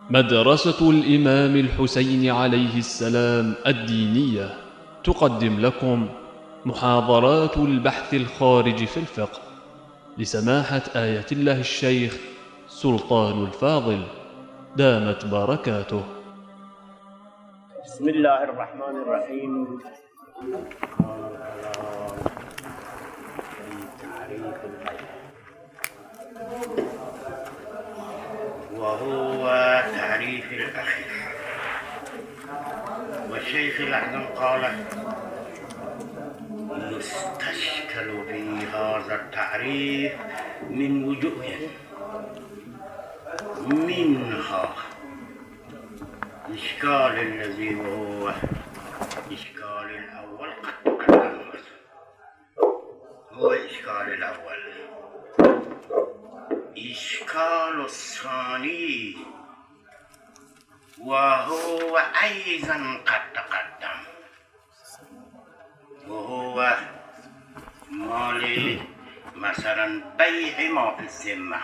مدرسة الإمام الحسين عليه السلام الدينية تقدم لكم محاضرات البحث الخارج في الفقه لسماحة آية الله الشيخ سلطان الفاضل دامت بركاته. بسم الله الرحمن الرحيم. وهو تعريف الأخير، والشيخ الأعظم قال: يستشكل في هذا التعريف من وجوه، منها إشكال الذي وهو إشكال الأول قد تقدم، هو إشكال الأول. إشكال الثاني وهو أيضا قد تقدم، وهو مال مثلا بيع ما في الذمة.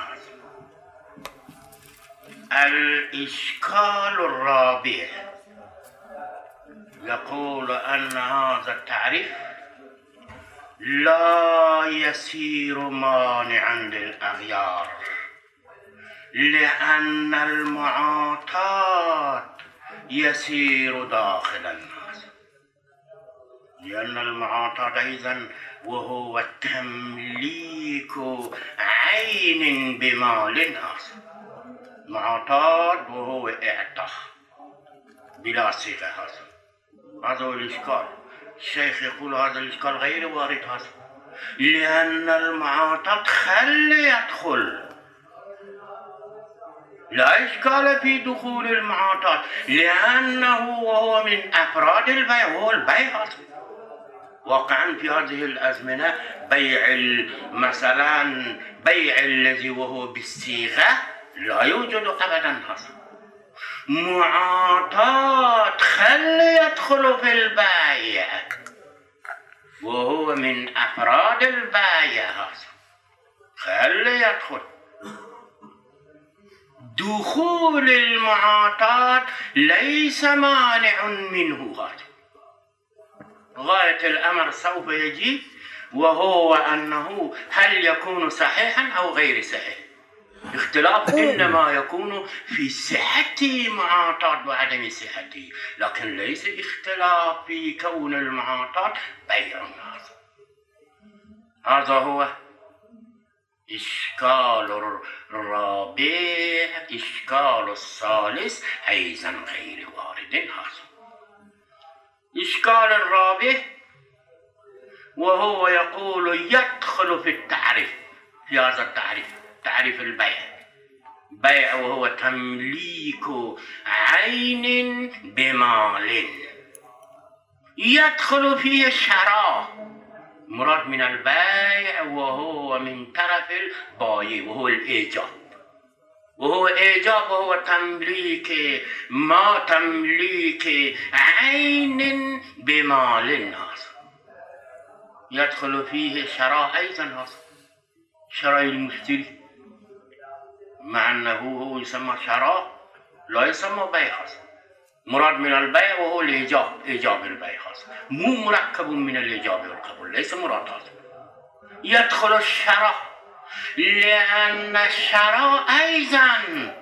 الإشكال الرابع يقول أن هذا التعريف لا يصير مانعا للأغيار، لأن المعاطاة يسير داخل الناس، لأن المعاطاة أيضا وهو تمليك عين بمال الناس. معاطاة وهو إعطاء بلا صيغة. هذا هو الإشكال. الشيخ يقول هذا الإشكال غير وارد، هذا لأن المعاطاة خل يدخل، لا إشكال في دخول المعاطاة، لأنه وهو من أفراد البيع، وهو البيع. واقعا في هذه الأزمنة بيع مثلا بيع الذي وهو بالصيغة لا يوجد أبدا. معاطاة خل يدخل في البيع، وهو من أفراد البيع، خل يدخل. دخول المعاطاة ليس مانع منه، غاية الأمر سوف يجي، وهو أنه هل يكون صحيحا أو غير صحيح. اختلاف إنما يكون في صحة معاطاة وعدم صحته، لكن ليس اختلاف في كون المعاطاة بيع. هذا هو إشكال الرابع. إشكال الثالث أيضا غير وارد. هذا إشكال الرابع وهو يقول يدخل في التعريف، في هذا التعريف، تعريف البيع. بيع وهو تمليك عين بمال، يدخل فيه الشراء. مراد من البيع وهو من طرف البائع، وهو الإيجاب، وهو إيجاب وهو تمليك ما تمليك عين بمال الناس. يدخل فيه شراء أيضا، شراء المشتري، مع أنه هو يسمى شراء لا يسمى بيع. مراد من البيع وهو الإيجاب، إيجاب البيع، مو مركب من الإيجاب والقبول، ليس مراد هذا. يدخل الشراء لأن الشراء أيضا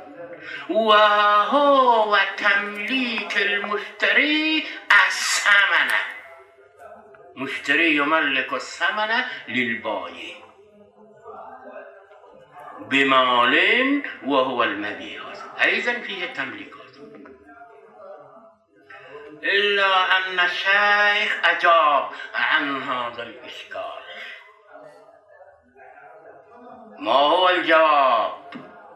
وهو تمليك المشتري الثمن. مشتري يملك الثمن للبائع بمال وهو المبيع، أيضا فيه تمليكات. إلا أن الشيخ أجاب عن هذا الإشكال. ما هو الجواب؟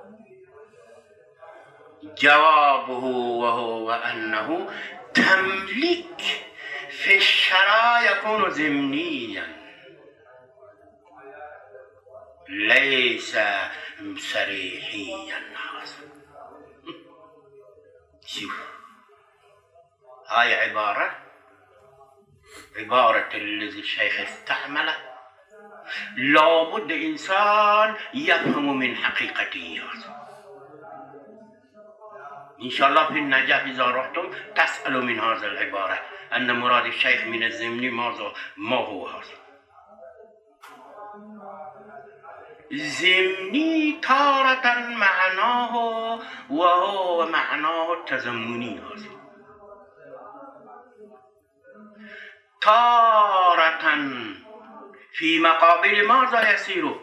جوابه وهو أنه تملك في الشراء يكون ضمنيا، ليس صريحيا. شوف، هاي عبارة الذي الشيخ استعمله لابد إنسان يفهم من حقيقته. إن شاء الله في النجاة إذا رحتم تسألوا من هذا العبارة أن مراد الشيخ من الزمني ما هو هذا. زمني تارة معناه وهو معناه التزمني هذا، تارة في مقابل ماذا يصير؟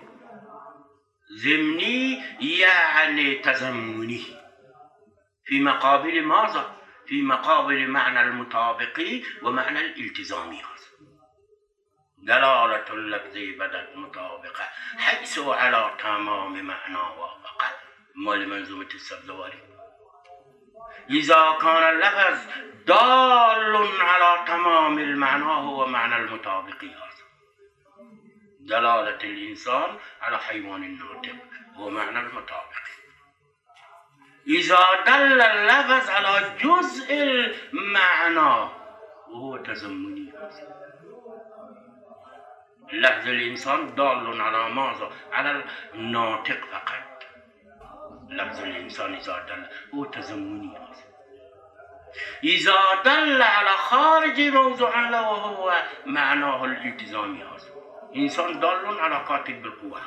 زمني يعني تزمني. في مقابل ماذا؟ في مقابل معنى المطابقي ومعنى الالتزامي. دلالة اللفظ بدت مطابقة حيث على تمام معنى وافقه. ما لمنظومة السبزواري إذا كان اللفظ دال على تمام المعنى هو معنى المطابقي، دلالة الإنسان على حيوان الناطق هو معنى المطابقي. إذا دل اللفظ على جزء المعنى وهو تزمني. لفظ الإنسان دال على ماذا؟ على الناطق فقط. لفظ الإنسان إذا دل هو تزمني. إذا دل على خارج موضوع له وهو معناه الالتزامي. إنسان دال على كاتب بالقوة.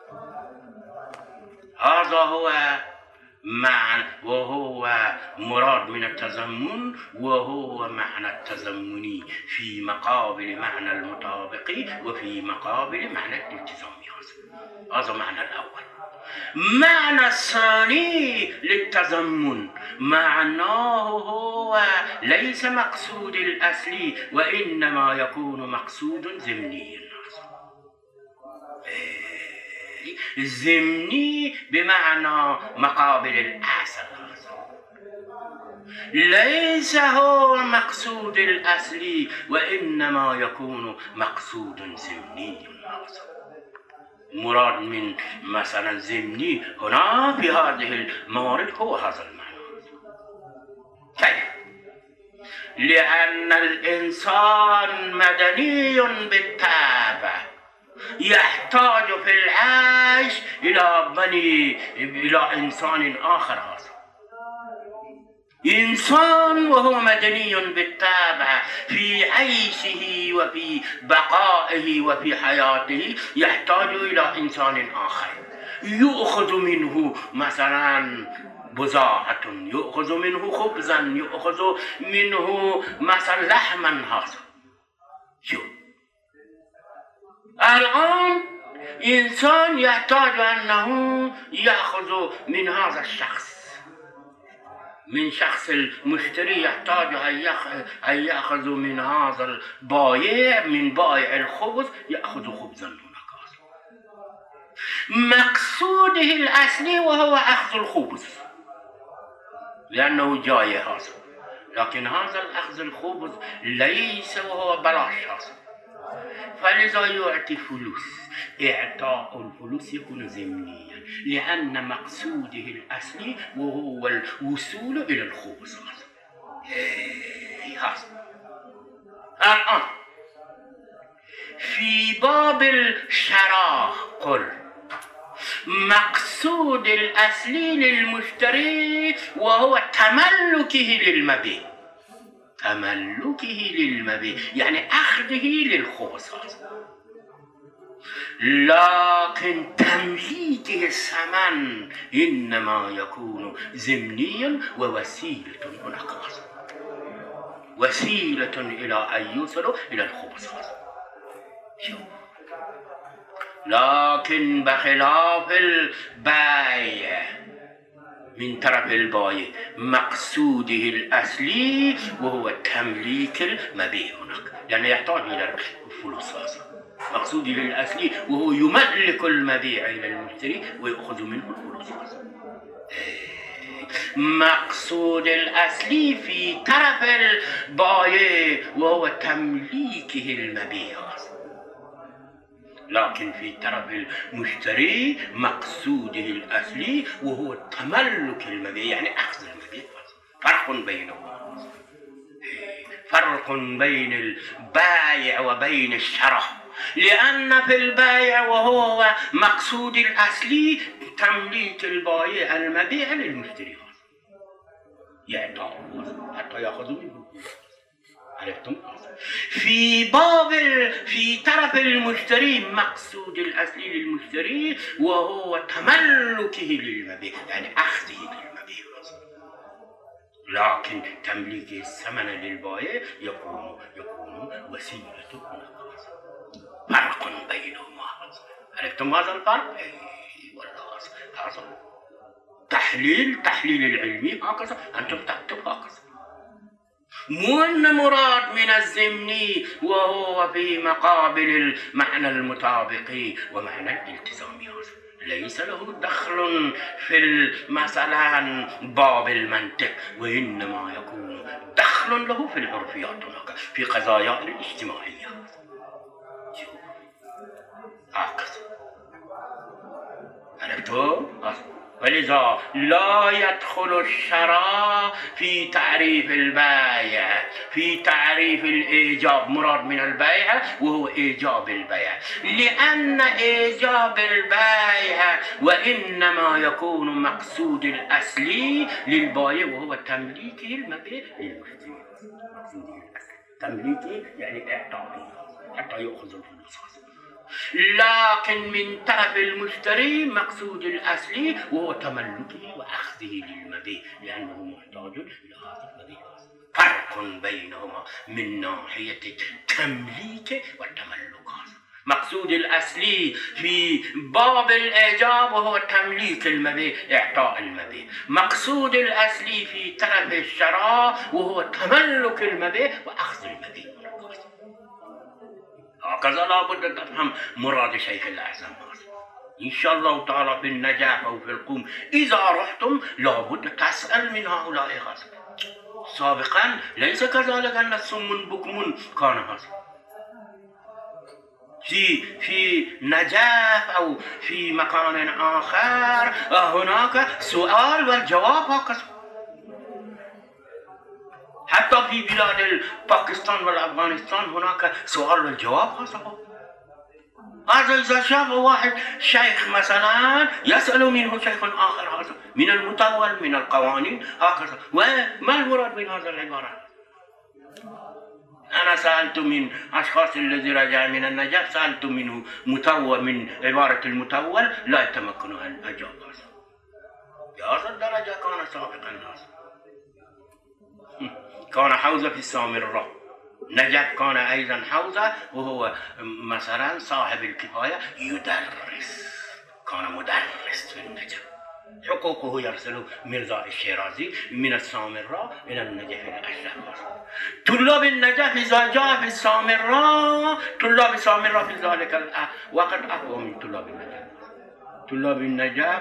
هذا هو معنى وهو مراد من التزمن، وهو معنى التزمني في مقابل معنى المطابقي وفي مقابل معنى الالتزامي. هذا معنى الأول. معنى الثاني للتزمن معناه هو ليس مقصود الأصلي وإنما يكون مقصود زمني. الزمني بمعنى مقابل الأصل، ليس هو مقصود الأصلي وإنما يكون مقصود زمني. مراد من مثلا زمني هنا في هذه الموارد هو هذا المعنى. كيف؟ لأن الإنسان مدني بالطبع، يحتاج في العيش إلى إنسان آخر. هذا إنسان وهو مدني بالطبع في عيشه وفي بقائه وفي حياته يحتاج إلى إنسان آخر يؤخذ منه مثلا بضاعة، يؤخذ منه خبزا، يؤخذ منه مثلا لحما. هذا شو الآن إنسان يحتاج أنه يأخذ من هذا الشخص، من شخص المشتري يحتاج أن يأخذ من هذا البائع، من بائع الخبز يأخذ خبزا هناك. مقصوده الأصلي وهو أخذ الخبز لأنه جاي هذا، لكن هذا الأخذ الخبز ليس وهو بلاش هذا، فلذا يعطي فلوس. إعطاء الفلوس يكون زمنيا لأن مقصوده الأصلي وهو الوصول إلى الخبز. الآن في باب الشراء قل مقصود الأصلي للمشتري وهو تملكه للمبيع، تملكه للمبيع يعني أخذه للخبز، لكن تمليكه الثمن إنما يكون زمنيا ووسيلة هناك، وسيلة إلى أن يوصل إلى الخبز. لكن بخلاف البيع من طرف البائع مقصوده الأصلي وهو تمليك المبيع هناك، يعني يحتاج إلى الفلوس. مقصوده الأصلي وهو يملك المبيع إلى المشتري ويأخذ منه الفلوس. مقصود الأصلي في طرف البائع وهو تمليكه المبيع، لكن في طرف المشتري مقصوده الأصلي وهو تملك المبيع يعني أخذ المبيع. فرق بينهما، فرق بين البائع وبين الشراء، لأن في البائع وهو مقصود الأصلي تمليك البائع المبيع للمشتري، يعطاه حتى يأخذ منه. عرفتم؟ في طرف المشتري مقصود الأصلي للمشتري وهو تملكه للمبيع، يعني أخذه للمبيع، لكن تمليك الثمن للبائع يكون وسيلة فرق بينهما. عرفتم هذا الفرق؟ اي والله هذا تحليل العلمي هكذا انتم تكتب هكذا. مو ان مراد من الزمني وهو في مقابل المعنى المطابقي ومعنى الالتزامي، ليس له دخل في مثلا باب المنطق، وانما يكون دخل له في العرفيات هناك في قضايا الاجتماعيه هكذا. عرفتم؟ ولذا لا يدخل الشرع في تعريف البيع، في تعريف الإيجاب، مراد من البيع وهو إيجاب البيع، لأن إيجاب البيع وإنما يكون مقصود الأصلي للبائع وهو تمليكه المبيع للمشتري. مقصوده الأصلي تمليكه يعني إعطائه حتى يأخذ الفلوس. لكن من طرف المشتري مقصود الأصلي وهو تملكه وأخذه للمبيع لأنه محتاج إلى هذا المبيع. فرق بينهما من ناحية التمليك والتملك. مقصود الأصلي في باب الإيجاب وهو تمليك المبيع، إعطاء المبيع. مقصود الأصلي في طرف الشراء وهو تملك المبيع وأخذ المبيع. هكذا لابد تفهم مراد شيخ الأعظم. إن شاء الله تعالى في النجاح أو في القوم إذا رحتم لابد تسأل من هؤلاء هذا. سابقا ليس كذلك أن الصم بكم كان هذا. في نجاح أو في مكان آخر هناك سؤال والجواب هكذا. حتى في بلاد باكستان والأفغانستان هناك سؤال والجواب هذا إذا شاف واحد شيخ مثلا يسأل منه شيخ آخر هذا من المتول من القوانين هكذا. وما المراد من هذا العبارة؟ أنا سألت من أشخاص الذي رجع من النجاح، سألت منه متول من عبارة المتول لا يتمكن أن أجاب هذا. بهذا الدرجة كان سابقا الناس. كان حوزة في السامرة، نجف كان أيضا حوزة وهو مثلا صاحب الكفاية يدرس، كان مدرس في النجف. حقوقه يرسل مرزا الشيرازي من السامرة إلى النجف الأشرف. طلاب النجف إذا جاء في السامرة، طلاب السامرة في ذلك الوقت أقوى من طلاب النجف. طلاب النجاح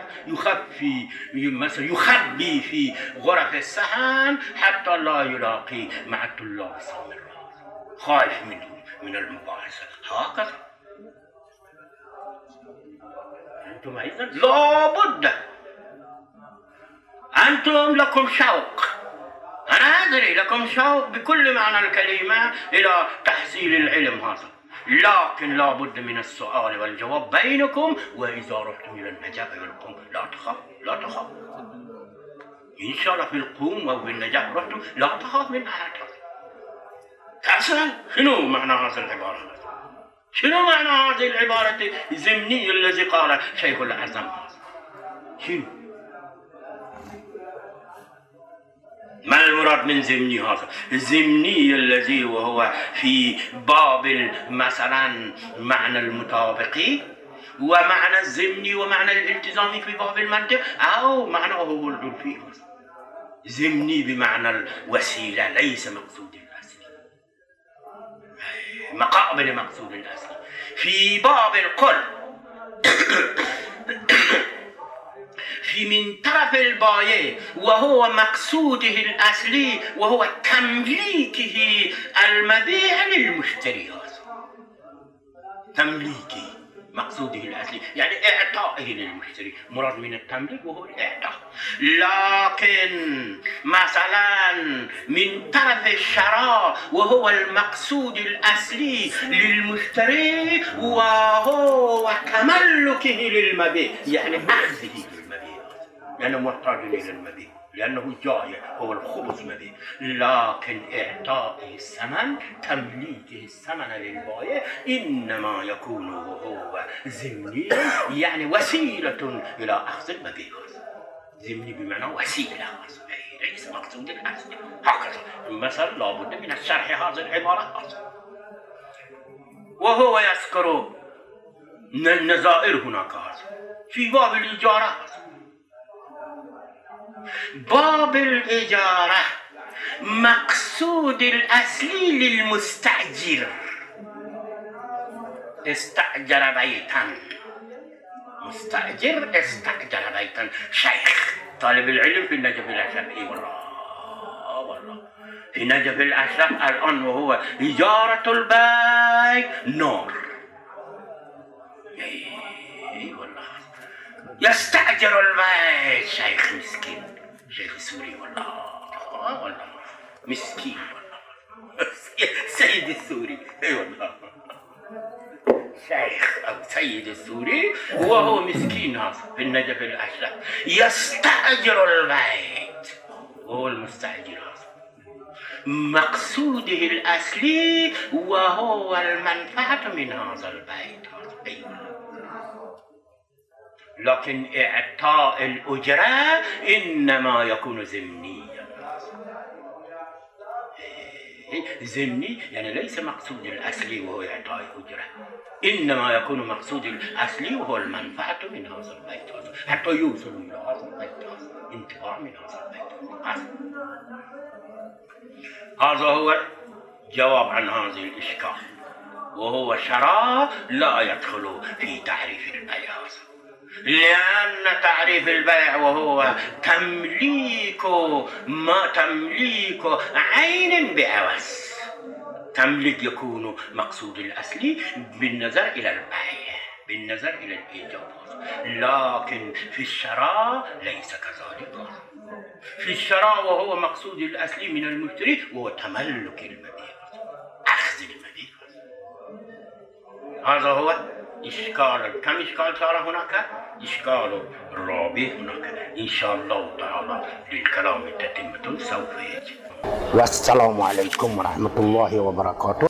يخبي في غرف السحن حتى لا يلاقي مع الطلاب السامرة، خايف منهم من المباحثة هكذا. أنتم أيضا لابد أنتم لكم شوق، أنا أدري لكم شوق بكل معنى الكلمة إلى تحصيل العلم هذا، لكن لا بد من السؤال والجواب بينكم. وإذا رحتم إلى النجاح والقوم لا تخاف إن شاء الله. في القوم أو في النجاح رحتم لا تخاف من أحد. تسأل شنو معنى هذه العبارة؟ شنو معنى هذه العبارة الزمنية الذي قال شيخ الأعظم؟ شنو؟ ما المراد من زمني هذا؟ الزمني الذي وهو في باب مثلا معنى المطابقي ومعنى الزمني ومعنى الالتزامي في باب المنطق، أو معنى هو العرفي. زمني بمعنى الوسيلة ليس مقصود الأصلي، مقابل مقصود الأصلي. في باب القل في من طرف البائع وهو مقصوده الأصلي وهو تمليكه المبيع للمشتري. تمليكه مقصوده الأصلي يعني إعطائه للمشتري، مراد من التمليك وهو الإعطاء. لكن مثلا من طرف الشراء وهو المقصود الأصلي للمشتري وهو تملكه للمبيع يعني أخذه للمبيع، يعني محتاج إلى المبيع لأنه جائع، هو الخبز مبيع، لكن إعطائه الثمن، تمليكه الثمن للبائع إنما يكون وهو ضمنيا، يعني وسيلة إلى أخذ المبيع. ضمني بمعنى وسيلة، ليس مقصود الأصل. هكذا المثل لابد من الشرح هذه العبارة. وهو يذكر النظائر هناك في باب الإجارة. باب الإجارة مقصود الأصلي للمستأجر. استأجر بيتا، مستأجر استأجر بيتا. شيخ طالب العلم في النجف الأشرف، اي والله في نجف الأشرف الآن وهو إجارة البيت نور. اي والله يستأجر البيت. شيخ مسكين، شيخ سوري والله مسكين والله. سيد السوري، اي والله شيخ أو سيد السوري وهو مسكين هذا في النجف الأشرف يستأجر البيت وهو المستأجر هذا. مقصوده الأصلي وهو المنفعة من هذا البيت. أيوة. لكن إعطاء الأجرة إنما يكون ضمنيا. ضمني يعني ليس مقصود الأصلي وهو إعطاء الأجرة، إنما يكون مقصود الأصلي وهو المنفعة من هذا البيت حتى يوصل إلى هذا البيت، انتفاع من هذا البيت. هذا هو جواب عن هذه الإشكال، وهو شرع لا يدخل في تعريف البيع، لأن تعريف البيع وهو تمليك عين بعوض. تمليك يكون مقصود الأصلي بالنظر إلى البيع، بالنظر إلى الإيجاب، لكن في الشراء ليس كذلك. في الشراء وهو مقصود الأصلي من المشتري وهو تملك المبيع، أخذ المبيع. هذا هو إشكال. كم إشكال صار هناك؟ إشكال رابع هناك. إن شاء الله تعالى للكلام تتمة سوف يجي. والسلام عليكم ورحمة الله وبركاته.